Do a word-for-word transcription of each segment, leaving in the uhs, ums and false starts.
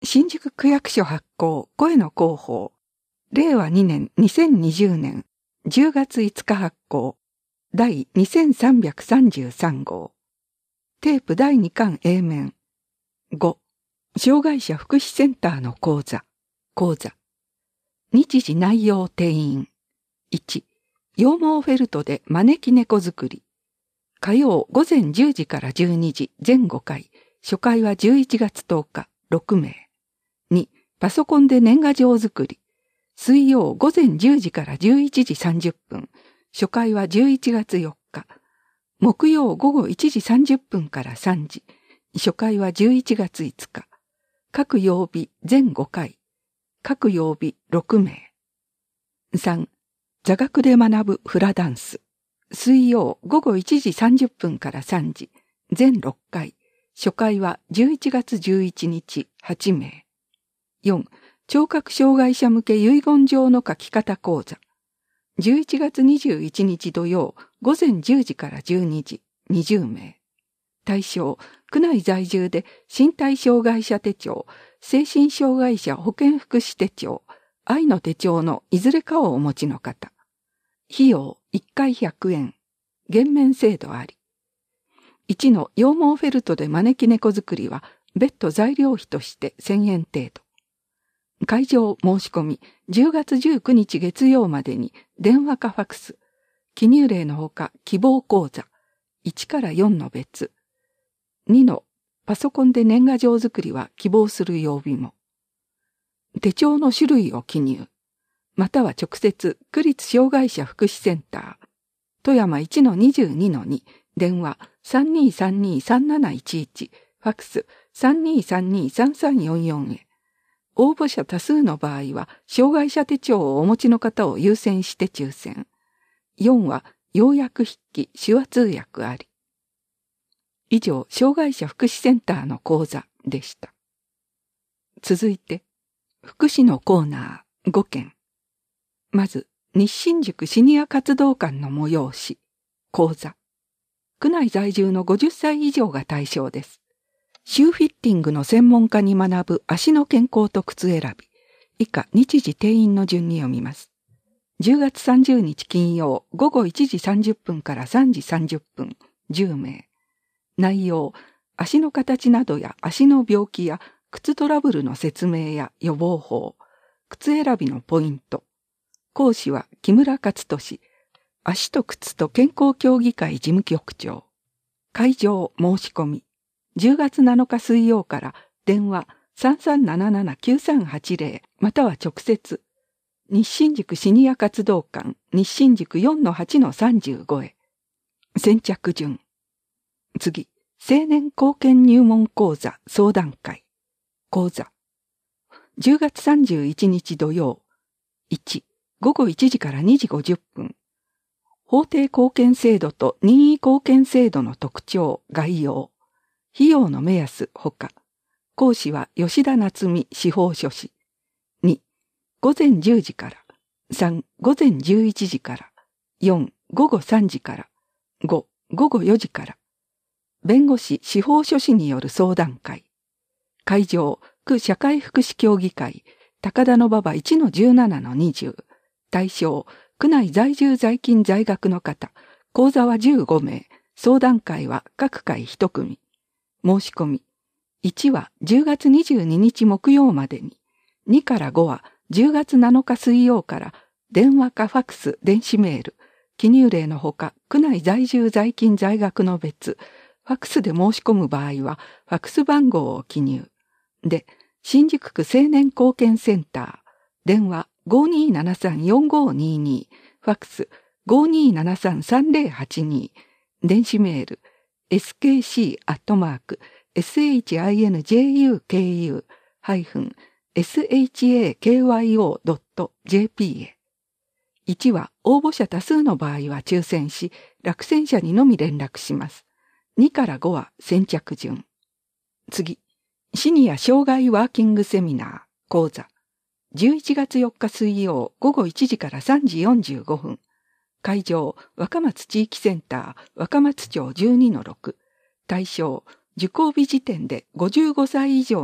新宿区役所発行声の広報。れいわにねんにせんにじゅうねんじゅうがついつか発行。第にせんさんびゃくさんじゅうさん号。テープだいにかん A 面。ご. 障害者福祉センターの講座。講座。日時内容定員。いち. 羊毛フェルトで招き猫作り。火曜午前じゅうじからじゅうにじ全ごかい。初回はじゅういちがつとおかろくめい。に. パソコンで年賀状作り。水曜午前じゅうじからじゅういちじさんじゅっぷん。初回はじゅういちがつよっか。木曜午後いちじさんじゅっぷんからさんじ。初回はじゅういちがついつか。各曜日全ごかい。各曜日ろくめい。さん. 座学で学ぶフラダンス。水曜午後いちじさんじゅっぷんからさんじ。全ろっかい。初回はじゅういちがつじゅういちにちはちめい。よん. 聴覚障害者向け遺言状の書き方講座。じゅういちがつにじゅういちにち土曜午前じゅうじからじゅうにじにじゅうめい。対象、区内在住で身体障害者手帳、精神障害者保健福祉手帳、愛の手帳のいずれかをお持ちの方。費用いっかいひゃくえん。減免制度あり。いちの羊毛フェルトで招き猫作りは別途材料費としてせんえん程度。会場申し込みじゅうがつじゅうくにち月曜までに電話かファクス。記入例のほか希望講座。いちからよんの別。にのパソコンで年賀状作りは希望する曜日も。手帳の種類を記入。または直接区立障害者福祉センター。富山 いちのにじゅうにのに。電話 さんにーさんにーさんなないちいち。ファクス さんにーさんにーさんさんよんよん へ。応募者多数の場合は、障害者手帳をお持ちの方を優先して抽選。よんは、要約筆記、手話通訳あり。以上、障害者福祉センターの講座でした。続いて、福祉のコーナーごけん。まず、日新宿シニア活動館の催し、講座。区内在住のごじゅっさい以上が対象です。シューフィッティングの専門家に学ぶ足の健康と靴選び。以下、日時定員の順に読みます。じゅうがつさんじゅうにち金曜、午後いちじさんじゅっぷんからさんじさんじゅっぷん、じゅうめい。内容、足の形などや足の病気や靴トラブルの説明や予防法、靴選びのポイント。講師は木村勝利、足と靴と健康協議会事務局長。会場申し込み。じゅうがつなのか水曜から電話 さんさんななななきゅうさんはちぜろ または直接日新宿シニア活動館日新宿 よんのはちのさんじゅうご へ。先着順。次、青年貢献入門講座相談会。講座。じゅうがつさんじゅういちにち土曜。いち、午後いちじからにじごじゅっぷん。法定貢献制度と任意貢献制度の特徴、概要。費用の目安ほか。講師は吉田夏美司法書士。に、午前じゅうじから。さん、午前じゅういちじから。よん、午後さんじから。ご、午後よじから。弁護士司法書士による相談会。会場、区社会福祉協議会、高田馬場 いちのじゅうななのにじゅう。対象、区内在住在勤在学の方。講座はじゅうごめい。相談会は各回いち組。申し込み。いちはじゅうがつにじゅうににち木曜までに。にからごはじゅうがつなのか水曜から電話かファクス、電子メール。記入例のほか、区内在住在勤在学の別。ファクスで申し込む場合は、ファクス番号を記入。で、新宿区青年貢献センター。電話 ごーにーななさんよんごーにーにー。ファクス ごーにーななさんさんぜろはちにー。電子メール。エスケーシー アットマーク エスエイチアイエヌジェイユーケーユー ハイフン エスエイチエーケーワイオー ドット ジェーピー へ。いちは応募者多数の場合は抽選し、落選者にのみ連絡します。にからごは先着順。次、シニア障害ワーキングセミナー講座。じゅういちがつよっか水曜午後いちじからさんじよんじゅうごふん。会場、若松地域センター、若松町 じゅうにのろく。対象、受講日時点でごじゅうごさい以上の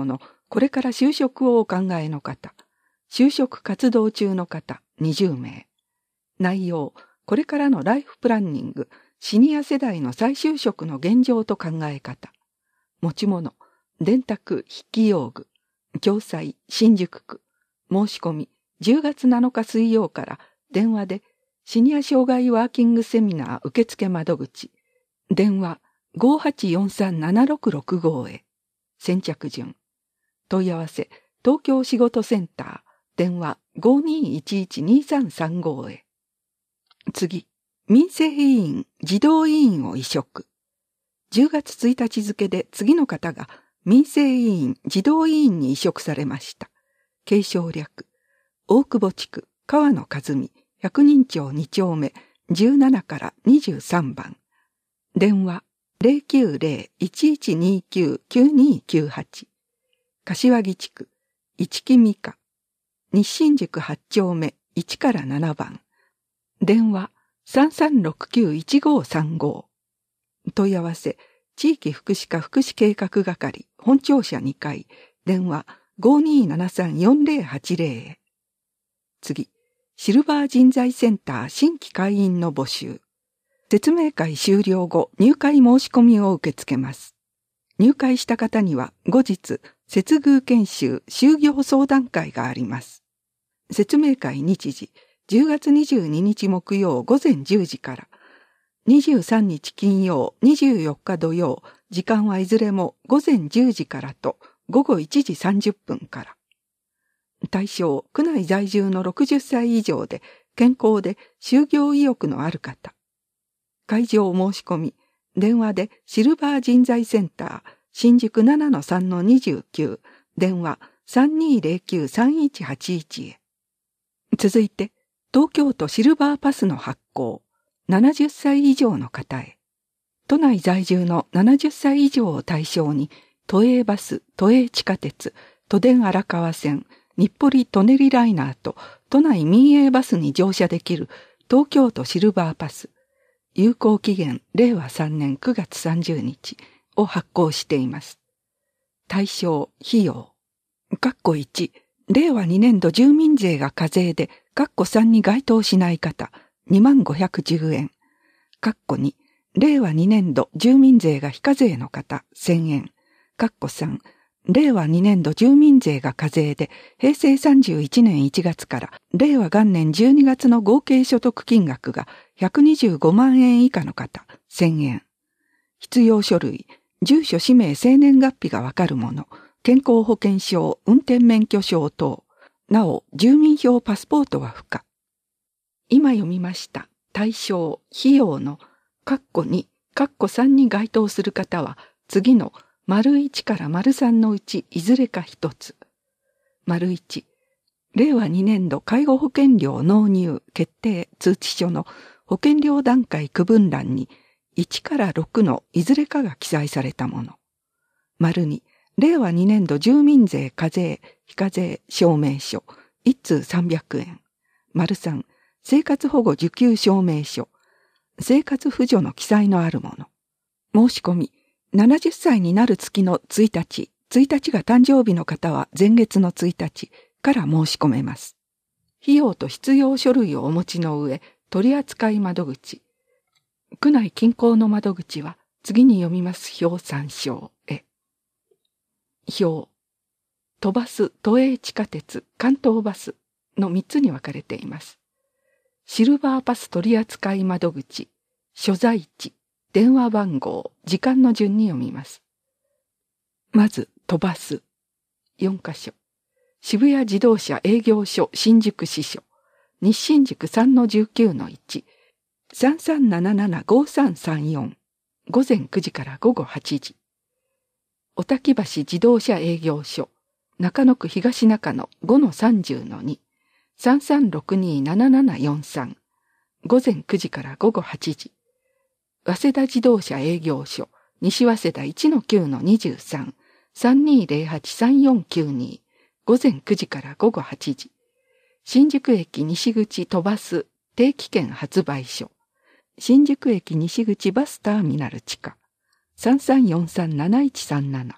これから就職をお考えの方、就職活動中の方にじゅうめい。内容、これからのライフプランニング、シニア世代の再就職の現状と考え方。持ち物、電卓、筆記用具、共済、新宿区。申し込み、じゅうがつなのか水曜から電話で、シニア障害ワーキングセミナー受付窓口。電話 ごーはちよんさんななろくろくご へ。先着順。問い合わせ、東京仕事センター。電話 ごーにーいちいちにーさんさんご へ。次、民生委員、児童委員を委嘱。じゅうがつついたち付で次の方が民生委員、児童委員に委嘱されました。継承略。大久保地区、川野和美、百人町に丁目、じゅうななからにじゅうさんばん。電話 ゼロきゅうゼロ いちいちにきゅう きゅうにきゅうはち。柏木地区、市木美香、西新宿はち丁目いちからななばん。電話 さんさんろくきゅういちごさんご。問い合わせ、地域福祉課福祉計画係、本庁舎にかい、電話 ごーにーななさんよんゼロはちゼロ へ。次、シルバー人材センター新規会員の募集。説明会終了後、入会申し込みを受け付けます。入会した方には後日、接遇研修、就業相談会があります。説明会日時、じゅうがつにじゅうににち木曜午前じゅうじから、にじゅうさんにち金曜、にじゅうよっか土曜、時間はいずれも午前じゅうじからと午後いちじさんじゅっぷんから。対象、区内在住のろくじゅっさい以上で、健康で就業意欲のある方。会場申し込み、電話でシルバー人材センター、新宿 ななのさんのにじゅうきゅう、電話 さんにーゼロきゅうさんいちはちいち へ。続いて、東京都シルバーパスの発行、ななじゅっさい以上の方へ。都内在住のななじゅっさい以上を対象に、都営バス、都営地下鉄、都電荒川線、日暮里・舎人ライナーと都内民営バスに乗車できる東京都シルバーパス、有効期限れいわさんねんくがつさんじゅうにちを発行しています。対象、費用。括弧いち、れいわにねんど住民税が課税で、括弧さんに該当しない方、にまんごひゃくじゅうえん。括弧に、れいわにねんど住民税が非課税の方、せんえん。括弧さん、れいわにねんど住民税が課税で、へいせいさんじゅういちねんいちがつから、れいわ元年じゅうにがつの合計所得金額がひゃくにじゅうごまんえん以下の方、せんえん。必要書類、住所氏名生年月日がわかるもの、健康保険証、運転免許証等。なお、住民票パスポートは不可。今読みました対象、費用の、括弧に、括弧さんに該当する方は、次の、丸いちから丸さんのうちいずれか一つ。丸いち、れいわにねんど介護保険料納入決定通知書の保険料段階区分欄にいちからろくのいずれかが記載されたもの。丸に、れいわにねんど住民税課税非課税証明書いっつうさんびゃくえん。丸さん、生活保護受給証明書、生活扶助の記載のあるもの。申し込み、ななじゅっさいになる月のついたち、ついたちが誕生日の方は前月のついたちから申し込めます。費用と必要書類をお持ちの上、取扱窓口。区内近郊の窓口は次に読みます表参照へ。表。都バス、都営地下鉄、関東バスのみっつに分かれています。シルバーパス取扱窓口、所在地、電話番号、時間の順に読みます。まず、都バス。よんかしょ。渋谷自動車営業所新宿支所。西新宿 さんのじゅうきゅうのいち。さんさんななななごさんさんよん。ごぜんくじからごごはちじ。小滝橋自動車営業所。中野区東中野 ごのさんじゅうのに。さんさんろくにーななななよんさん。ごぜんくじからごごはちじ。早稲田自動車営業所、西早稲田 いちのきゅうのにじゅうさん、さんにーゼロはちさんよんきゅうに、ごぜんくじからごごはちじ。新宿駅西口都バス定期券発売所、新宿駅西口バスターミナル地下、さんさんよんさんなないちさんなな。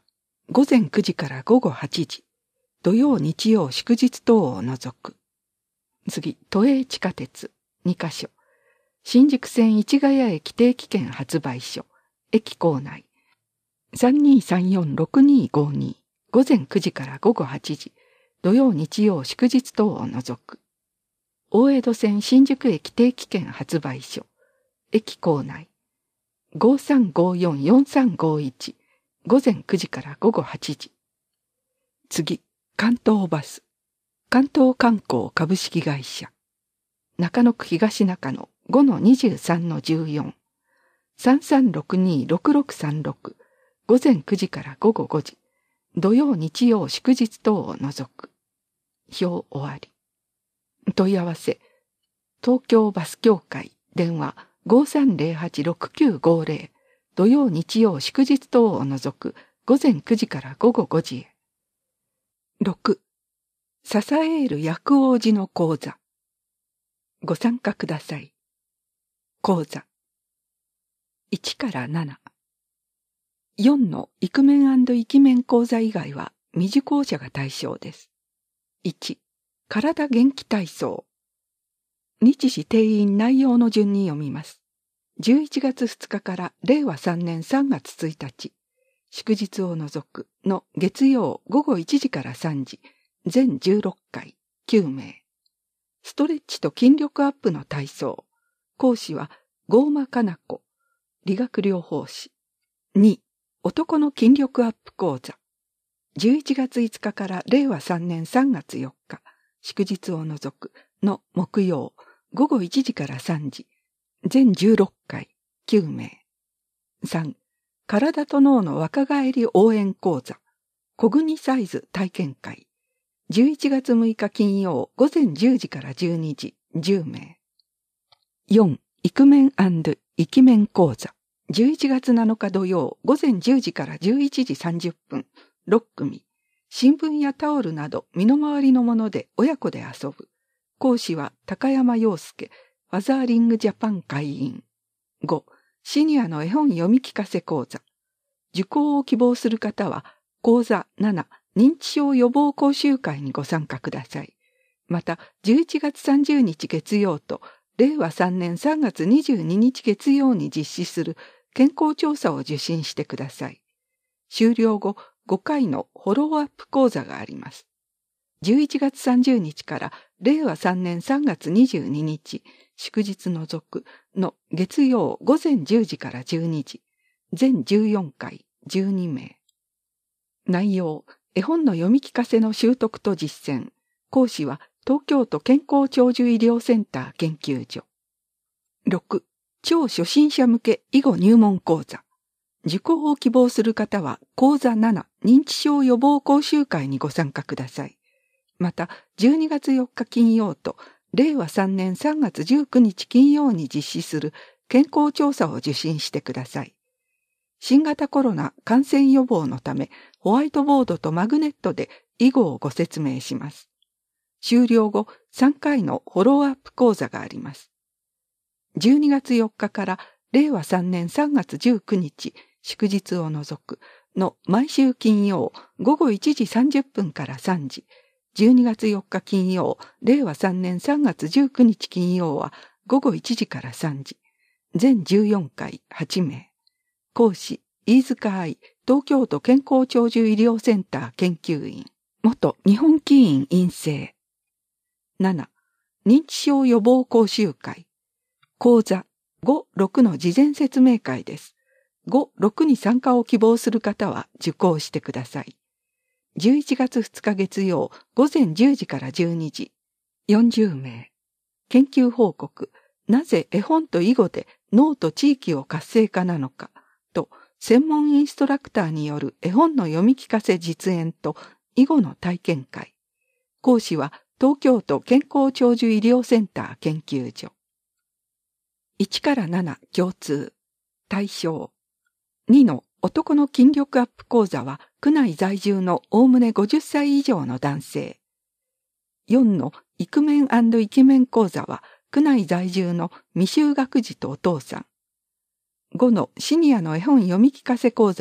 午前くじから午後はちじ、土曜日曜祝日等を除く。次、都営地下鉄にカ所。新宿線市ヶ谷駅定期券発売所、駅構内。さんにーさんよんろくにーごに、午前くじから午後はちじ、土曜日曜祝日等を除く。大江戸線新宿駅定期券発売所、駅構内。ごさんごよんよんさんごいち、午前くじから午後はちじ。次、関東バス。関東観光株式会社。中野区東中野 ごのにじゅうさんのじゅうよん。さんさんろくにーろくろくさんろく。午前くじから午後ごじ。土曜日曜祝日等を除く。表終わり。問い合わせ。東京バス協会電話 ごさんぜろはちろくきゅうごぜろ。土曜日曜祝日等を除く午前くじから午後ごじへ。ろく. ササエール薬王寺の講座。ご参加ください。講座。いちからなな。よんのイクメン&イキメン講座以外は未受講者が対象です。いち. 体元気体操。日時定員内容の順に読みます。じゅういちがつふつかかられいわさんねんさんがつついたち、祝日を除くの月曜ごごいちじからさんじ、全じゅうろっかい、きゅうめい。ストレッチと筋力アップの体操。講師は郷間かな子、理学療法士。に. 男の筋力アップ講座。じゅういちがついつかかられいわさんねんさんがつよっか、祝日を除くの木曜ごごいちじからさんじ、全じゅうろっかい、きゅうめい。さん. 体と脳の若返り応援講座。コグニサイズ体験会。じゅういちがつむいか金曜午前じゅうじからじゅうにじ、じゅうめい。よん. イクメン&イキメン講座。じゅういちがつなのか土曜午前じゅうじからじゅういちじさんじゅっぷん、ろっくみ。新聞やタオルなど身の回りのもので親子で遊ぶ。講師は高山陽介、ファザーリングジャパン会員。ご. シニアの絵本読み聞かせ講座。受講を希望する方は、講座なな、認知症予防講習会にご参加ください。また、じゅういちがつさんじゅうにち月曜と、れいわさんねんさんがつにじゅうににち月曜に実施する健康調査を受診してください。終了後、ごかいのフォローアップ講座があります。じゅういちがつさんじゅうにちかられいわさんねんさんがつにじゅうににち、祝日除くの月曜午前じゅうじからじゅうにじ、全じゅうよんかい、じゅうにめい。内容、絵本の読み聞かせの習得と実践。講師は東京都健康長寿医療センター研究所。ろく. 超初心者向け囲碁入門講座。受講を希望する方は講座なな認知症予防講習会にご参加ください。また、じゅうにがつよっか金曜とれいわさんねんさんがつじゅうくにち金曜に実施する健康調査を受診してください。新型コロナ感染予防のため、ホワイトボードとマグネットで囲碁をご説明します。終了後、さんかいのフォローアップ講座があります。じゅうにがつよっかかられいわさんねんさんがつじゅうくにち、祝日を除くの毎週金曜ごごいちじさんじゅっぷんからさんじ、じゅうにがつよっか金曜、れいわさんねんさんがつじゅうくにち金曜はごごいちじからさんじ、全じゅうよんかい、はちめい。講師、飯塚愛、東京都健康長寿医療センター研究員、元日本棋院院生。なな. 認知症予防講習会。講座ご、ろくの事前説明会です。ご、ろくに参加を希望する方は受講してください。じゅういちがつふつか月曜午前じゅうじからじゅうにじ、よんじゅうめい。研究報告、なぜ絵本と囲碁で脳と地域を活性化なのかと、専門インストラクターによる絵本の読み聞かせ実演と囲碁の体験会。講師は東京都健康長寿医療センター研究所。いちからなな共通。対象。にの男の筋力アップ講座は区内在住のおおむねごじゅっさい以上の男性。よんのイクメン&イケメン講座は区内在住の未就学児とお父さん。ごのシニアの絵本読み聞かせ講座は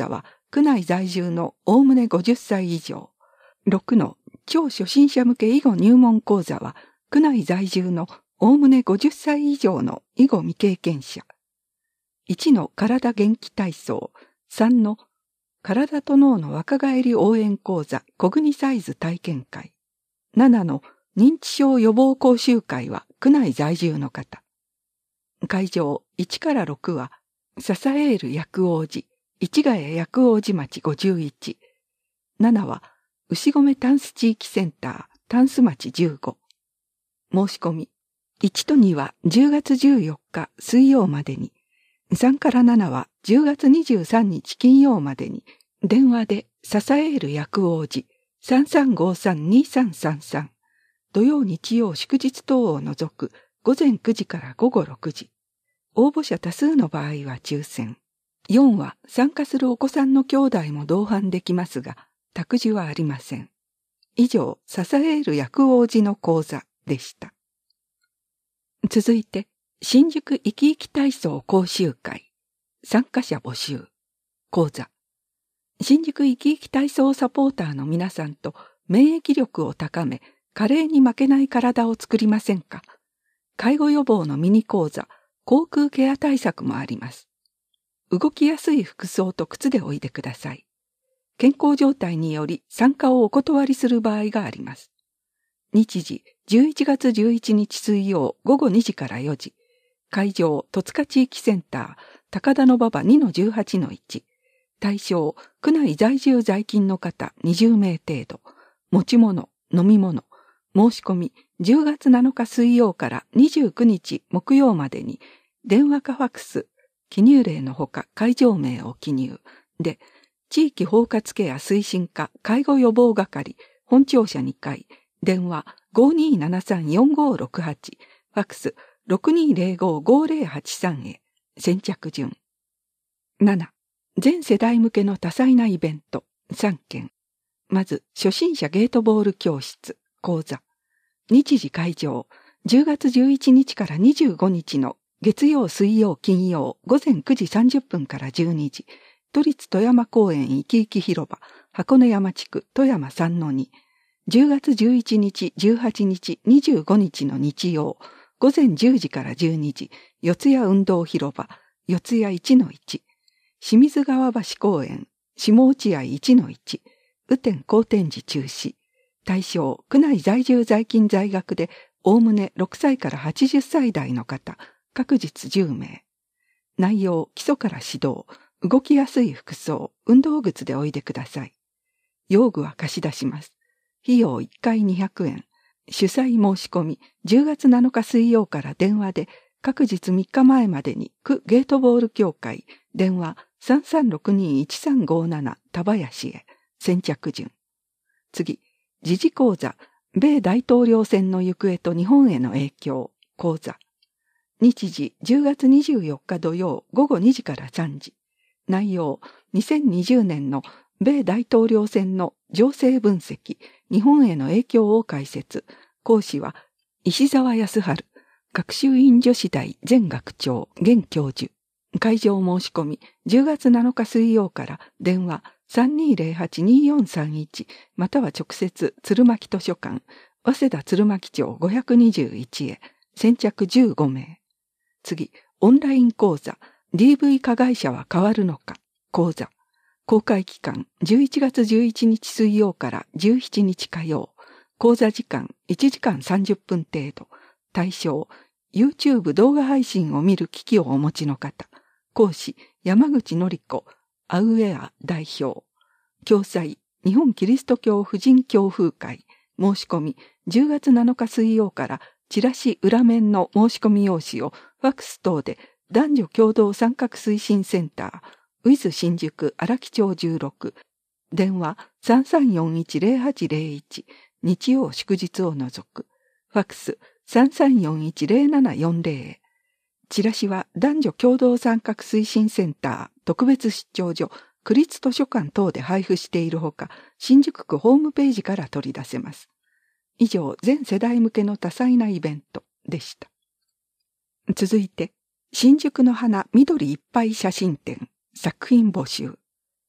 区内在住のおおむねごじゅっさい以上。ろくの超初心者向け囲碁入門講座は、区内在住のおおむねごじゅっさい以上の囲碁未経験者。いちの体元気体操。さんの体と脳の若返り応援講座コグニサイズ体験会。ななの認知症予防講習会は区内在住の方。会場いちからろくは、笹エール薬王寺、市ヶ谷薬王寺町ごじゅういち。ななは、牛込タンス地域センター、タンス町じゅうご。申し込み。いちとにはじゅうがつじゅうよっか水曜までに。さんからななはじゅうがつにじゅうさんにち金曜までに。電話で笹エール薬王寺 さんさんごさんにさんさんさん。土曜日曜祝日等を除く午前くじから午後ろくじ。応募者多数の場合は抽選。よんは参加するお子さんの兄弟も同伴できますが、託児はありません。以上、笹エール薬王寺の講座でした。続いて、新宿生き生き体操講習会。参加者募集。講座。新宿生き生き体操サポーターの皆さんと免疫力を高め、加齢に負けない体を作りませんか？介護予防のミニ講座、口腔ケア対策もあります。動きやすい服装と靴でおいでください。健康状態により参加をお断りする場合があります。日時、じゅういちがつじゅういちにち水曜ごごにじからよじ。会場、戸塚地域センター、高田馬場 にのじゅうはちのいち。対象、区内在住在勤の方にじゅうめい程度。持ち物、飲み物。申し込み、じゅうがつなのか水曜からにじゅうくにち木曜までに、電話かファクス、記入例のほか会場名を記入。で、地域包括ケア推進課介護予防係、本庁舎にかい、電話 ごにーななさんよんごろくはち、ファクス ろくにーぜろごごぜろはちさん へ、先着順。なな、全世代向けの多彩なイベント、さんけん。まず、初心者ゲートボール教室、講座。日時会場、じゅうがつじゅういちにちからにじゅうごにちの月曜水曜金曜ごぜんくじさんじゅっぷんからじゅうにじ。都立富山公園生き生き広場、箱根山地区富山 さんのに。じゅうがつじゅういちにち、じゅうはちにち、にじゅうごにちの日曜、ごぜんじゅうじからじゅうにじ、四谷運動広場、四谷 いちのいち。清水川橋公園、下落合 いちのいち。雨天好天時中止。対象、区内在住在勤在学で、おおむねろくさいからはちじゅっさい代の方、各日じゅうめい。内容、基礎から指導、動きやすい服装、運動靴でおいでください。用具は貸し出します。費用いっかいにひゃくえん。主催申し込み、じゅうがつなのか水曜から電話で、各日みっかまえまでに、区ゲートボール協会、電話 さんさんろくにーいちさんごーなな 田林へ、先着順。次、時事講座、米大統領選の行方と日本への影響、講座。日時、じゅうがつにじゅうよっか土曜ごごにじからさんじ。内容、にせんにじゅうねんの米大統領選の情勢分析、日本への影響を解説。講師は、石澤康晴、学習院女子大前学長、現教授。会場申し込み、じゅうがつなのか水曜から電話 さんにーぜろはちにーよんさんいち または直接鶴巻図書館、早稲田鶴巻町ごひゃくにじゅういちへ、先着じゅうごめい。次、オンライン講座、ディーブイ 加害者は変わるのか、講座。公開期間、じゅういちがつじゅういちにち水曜からじゅうしちにち火曜。講座時間、いちじかんさんじゅっぷん程度。対象、YouTube 動画配信を見る機器をお持ちの方。講師、山口のり子、アウェア代表。共催、日本キリスト教婦人教風会。申し込み、じゅうがつなのか水曜からチラシ裏面の申し込み用紙をファクス等で男女共同参画推進センター、ウィズ新宿荒木町じゅうろく。電話 さんさんよんいちぜろはちぜろいち。日曜祝日を除く。ファクス さんさんよんいちぜろななよんぜろ へ。チラシは男女共同参画推進センター特別出張所、区立図書館等で配布しているほか、新宿区ホームページから取り出せます。以上、全世代向けの多彩なイベントでした。続いて、新宿の花緑いっぱい写真展、作品募集。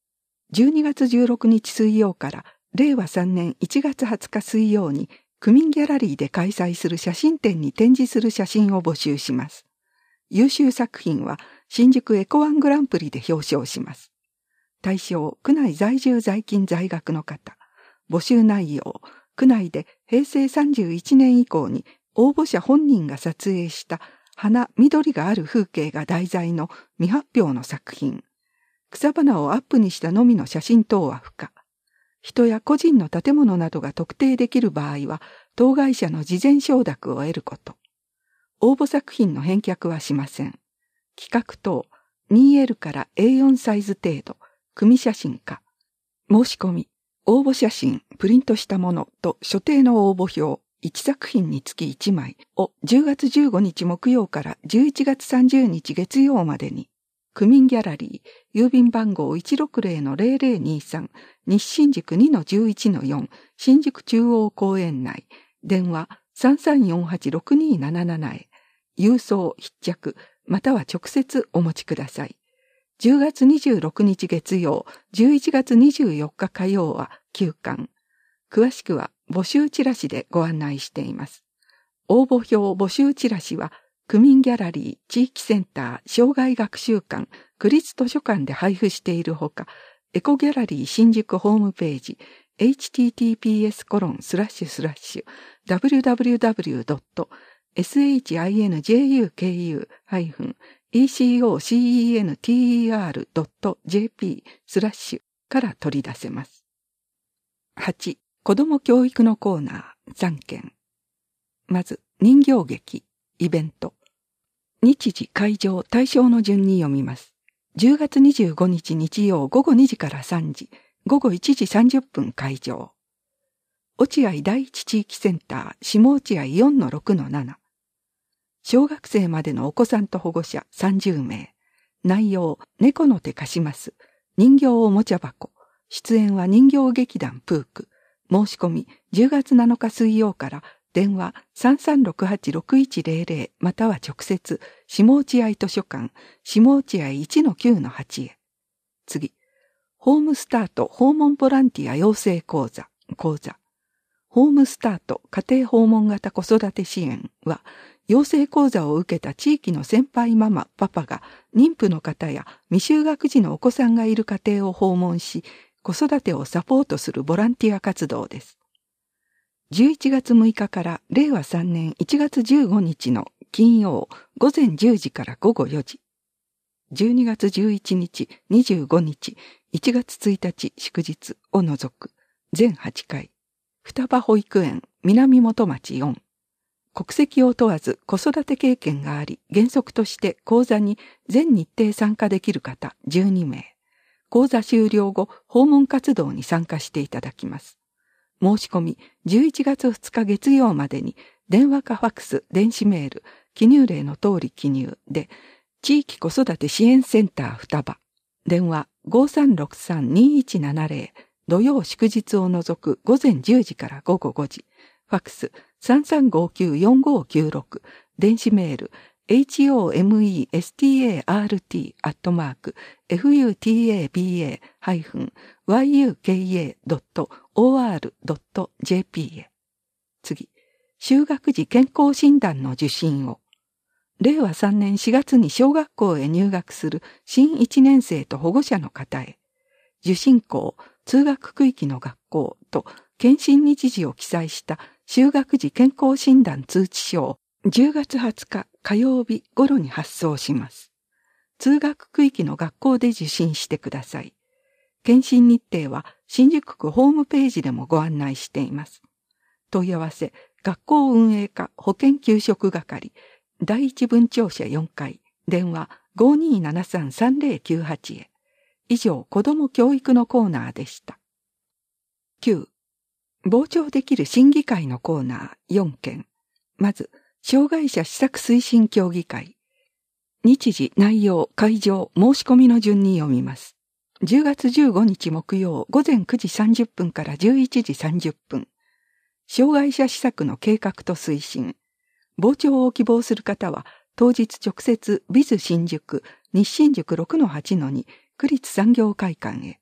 じゅうにがつじゅうろくにち水曜かられいわさんねんいちがつはつか水曜に区民ギャラリーで開催する写真展に展示する写真を募集します。優秀作品は新宿エコワングランプリで表彰します。対象、区内在住在勤在学の方。募集内容、区内でへいせいさんじゅういちねん以降に応募者本人が撮影した花、緑がある風景が題材の未発表の作品。草花をアップにしたのみの写真等は不可。人や個人の建物などが特定できる場合は、当該者の事前承諾を得ること。応募作品の返却はしません。企画等、にエル から エーよん サイズ程度、組写真か。申し込み、応募写真、プリントしたものと所定の応募表、いちさく品につきいちまいをじゅうがつじゅうごにち木曜からじゅういちがつさんじゅうにち月曜までに、区民ギャラリー、郵便番号 いちろくぜろのぜろぜろにさん、西新宿 にのじゅういちのよん、新宿中央公園内、電話 さんさんよんはちろくにーなななな へ、郵送必着、または直接お持ちください。じゅうがつにじゅうろくにち月曜、じゅういちがつにじゅうよっか火曜は休館。詳しくは募集チラシでご案内しています。応募表募集チラシは、区民ギャラリー、地域センター、障害学習館、区立図書館で配布しているほか、エコギャラリー新宿ホームページ、エイチティーティーピーエスコロンスラッシュスラッシュダブリューダブリューダブリュードットエスエイチアイエヌジェイユーケーユーハイフンイーシーオーシーイーエヌティーイーアールドットジェーピースラッシュから取り出せます。はち. 子ども教育のコーナーさんけん。まず、人形劇、イベント。日時、会場、対象の順に読みます。じゅうがつにじゅうごにち日曜午後にじからさんじ、午後いちじさんじゅっぷん会場。落合第一地域センター、下落合 よんのろくのなな。小学生までのお子さんと保護者さんじゅうめい。内容、猫の手貸します。人形おもちゃ箱。出演は人形劇団プーク。申し込み、じゅうがつなのか水曜から、電話 さんさんろくはちろくいちぜろぜろ または直接、下落合図書館、下落合 いちのきゅうのはち へ。次、ホームスタート訪問ボランティア養成講座、講座。ホームスタート家庭訪問型子育て支援は、養成講座を受けた地域の先輩ママ、パパが妊婦の方や未就学児のお子さんがいる家庭を訪問し、子育てをサポートするボランティア活動です。じゅういちがつむいかかられいわさんねんいちがつじゅうごにちの金曜午前じゅうじから午後よじ。じゅうにがつじゅういちにち、にじゅうごにち、いちがつついたち祝日を除く全はちかい。双葉保育園南本町よん。国籍を問わず子育て経験があり、原則として講座に全日程参加できる方じゅうにめい。講座終了後、訪問活動に参加していただきます。申し込み、じゅういちがつふつか月曜までに、電話かファックス、電子メール、記入例の通り記入で、地域子育て支援センター双葉、電話 ごさんろくさんにいちななぜろ、土曜祝日を除く午前じゅうじから午後ごじ、ファックス さんさんごきゅうよんごきゅうろく、電子メール、ホメスタート アットマーク フタバ ワイユーケーエー ドット オーアール ドット ジェーピー へ。次、就学時健康診断の受診を。れいわさんねんしがつに小学校へ入学する新いちねんせいと保護者の方へ。受診校、通学区域の学校と検診日時を記載した就学時健康診断通知書をじゅうがつはつか火曜日頃に発送します。通学区域の学校で受診してください。検診日程は新宿区ホームページでもご案内しています。問い合わせ、学校運営課保健給食係、第一分庁舎よんかい、電話 ごにーななさんさんぜろきゅうはち へ。以上、子ども教育のコーナーでした。きゅう. 傍聴できる審議会のコーナーよんけん。まず、障害者施策推進協議会。日時、内容、会場、申し込みの順に読みます。じゅうがつじゅうごにち木曜午前くじさんじゅっぷんからじゅういちじさんじゅっぷん。障害者施策の計画と推進。傍聴を希望する方は、当日直接ビズ新宿、西新宿 ろくのはちのに、区立産業会館へ。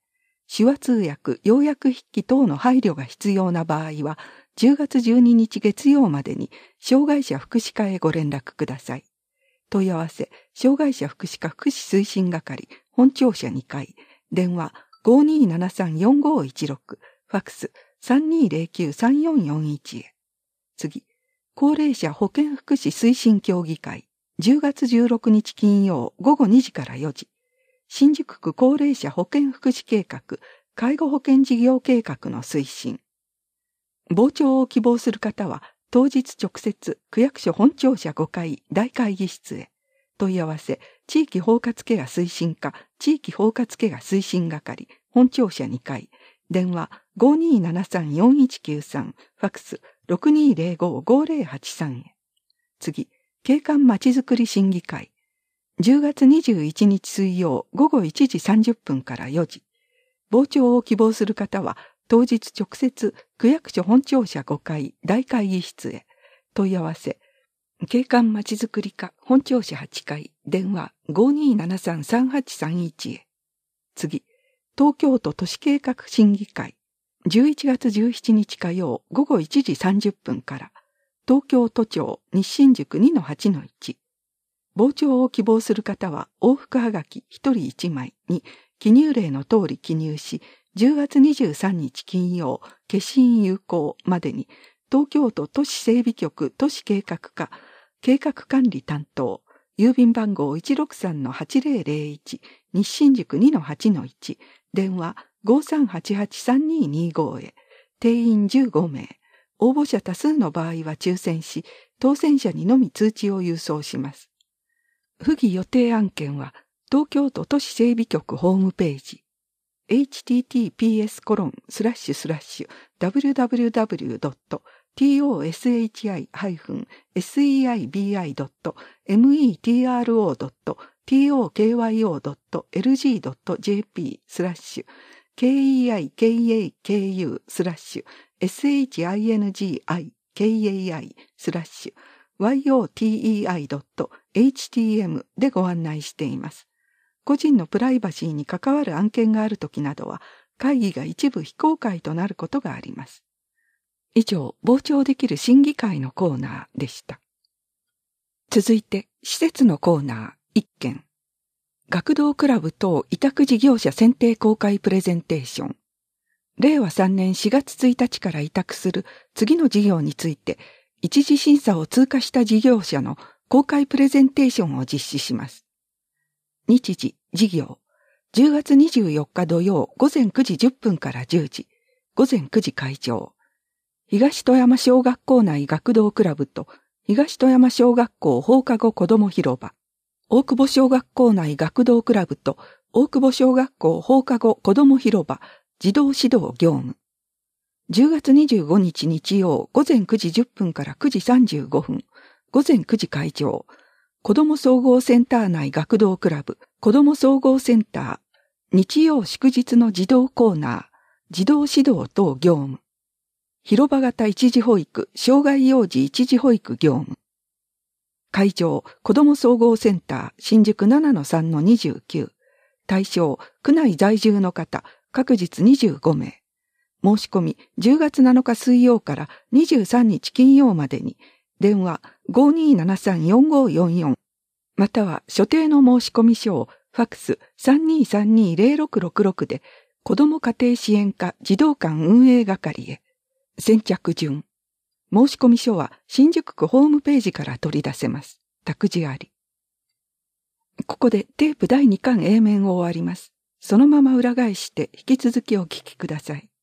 手話通訳、要約筆記等の配慮が必要な場合は、じゅうがつじゅうににち月曜までに障害者福祉課へご連絡ください。問い合わせ、障害者福祉課福祉推進係、本庁舎にかい、電話 ごーにーななさんよんごーいちろく、ファックス さんにーぜろきゅうさんよんよんいち へ。次、高齢者保健福祉推進協議会、じゅうがつじゅうろくにち金曜ごごにじからよじ、新宿区高齢者保健福祉計画、介護保険事業計画の推進。傍聴を希望する方は、当日直接、区役所本庁舎ごかい大会議室へ。問い合わせ、地域包括ケア推進課、地域包括ケア推進係、本庁舎にかい、電話 ごーにーななさんよんいちきゅうさん、ファックス ろくにーぜろごーごーぜろはちさん へ。次、景観まちづくり審議会。じゅうがつにじゅういちにち水曜ごごいちじさんじゅっぷんからよじ。傍聴を希望する方は、当日直接、区役所本庁舎ごかい大会議室へ。問い合わせ、景観まちづくり課本庁舎はちかい、電話 ごーにーななさんさんはちさんいち へ。次、東京都都市計画審議会。じゅういちがつじゅうしちにち火曜ごごいちじさんじゅっぷんから、東京都庁西新宿 にのはちのいち。傍聴を希望する方は往復はがきひとりいちまいに記入例の通り記入し、じゅうがつにじゅうさんにち金曜消印有効までに東京都都市整備局都市計画課計画管理担当郵便番号 いちろくさんのはちぜろぜろいち 西新宿 にのはちのいち 電話 ごーさんはちはちさんにーにーご へ。定員じゅうごめい。応募者多数の場合は抽選し、当選者にのみ通知を郵送します。不義予定案件は、東京都都市整備局ホームページ、エイチティーティーピーエスコロンスラッシュスラッシュダブリューダブリューダブリュードットトシハイセイビーアイドットメトロドットトクドットエルジードットジェーピースラッシュケーイーアイケーエーケーユースラッシュエスエイチアイエヌジーアイケーエーアイスラッシュワイオーティーイーアイドットエイチティーエム でご案内しています。個人のプライバシーに関わる案件があるときなどは、会議が一部非公開となることがあります。以上、傍聴できる審議会のコーナーでした。続いて、施設のコーナーいっけん。学童クラブ等委託事業者選定公開プレゼンテーション。れいわさんねんしがつついたちから委託する次の事業について、一次審査を通過した事業者の公開プレゼンテーションを実施します。日時、事業、じゅうがつにじゅうよっか土曜ごぜんくじじゅっぷんからじゅうじ、ごぜんくじ開場。東富山小学校内学童クラブと東富山小学校放課後子ども広場。大久保小学校内学童クラブと大久保小学校放課後子ども広場児童指導業務。じゅうがつにじゅうごにち日曜ごぜんくじじゅっぷんからくじさんじゅうごふん、ごぜんくじ開場。子ども総合センター内学童クラブ、子ども総合センター、日曜祝日の児童コーナー、児童指導等業務。広場型一時保育、障害幼児一時保育業務。会場、子ども総合センター、新宿 ななのさんのにじゅうきゅう。対象、区内在住の方、各日にじゅうごめい。申し込み、じゅうがつなのか水曜からにじゅうさんにち金曜までに、電話 ごーにーななさんよんごーよんよん、または所定の申込書をファックス さんにーさんにーぜろろくろくろく で子ども家庭支援課児童館運営係へ。先着順。申込書は新宿区ホームページから取り出せます。託児あり。ここでテープだいにかん A 面を終わります。そのまま裏返して引き続きお聞きください。